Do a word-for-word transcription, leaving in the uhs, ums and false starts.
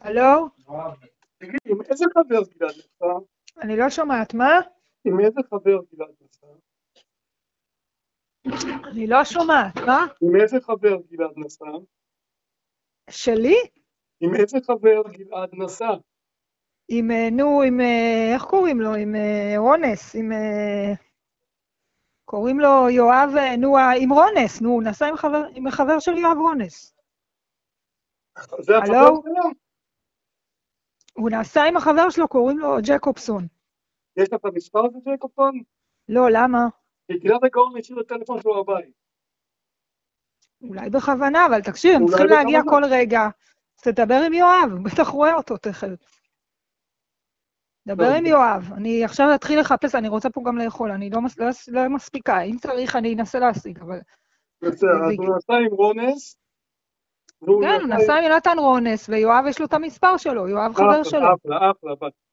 הלו? תגידי, עם איזה חבר גלעד נסע? אני לא שומעת, מה? עם איזה חבר גלעד נסע? אני לא שומעת, מה? עם איזה חבר גלעד נסע? שלי? עם איזה חבר גלעד נסע? עם, אה, נו, עם, אה, איך קוראים לו? עם אה, רונס, עם... אה, קוראים לו יואב, אה, נו, אה, עם רונס, נו, הוא נסע עם חבר, עם החבר של יואב רונס. זה החבר הלו? שלו? הוא נסע עם החבר שלו, קוראים לו ג'קובסון. יש לך מספר של ג'קובסון? לא, למה? כי גלעד הגאון השאיר את הטלפון שלו בבית. אולי בכוונה, אבל תקשיב, הם אולי צריכים להגיע בכוונה. כל רגע. אז תדבר עם יואב, הוא בטח רואה אותו תכף. דבר טוב, עם יואב, אני עכשיו אתחיל לחפש, אני רוצה פה גם לאכול, אני לא, מס, לא, לא מספיקה, אם צריך אני אנסה להשיג, אבל... בסדר, זה, אז הוא נסע עם רונס, והוא כן, הוא נסע נסע עם... עם יונתן רונס, ויואב יש לו את המספר שלו, יואב חבר אחלה, שלו. אחלה, אחלה,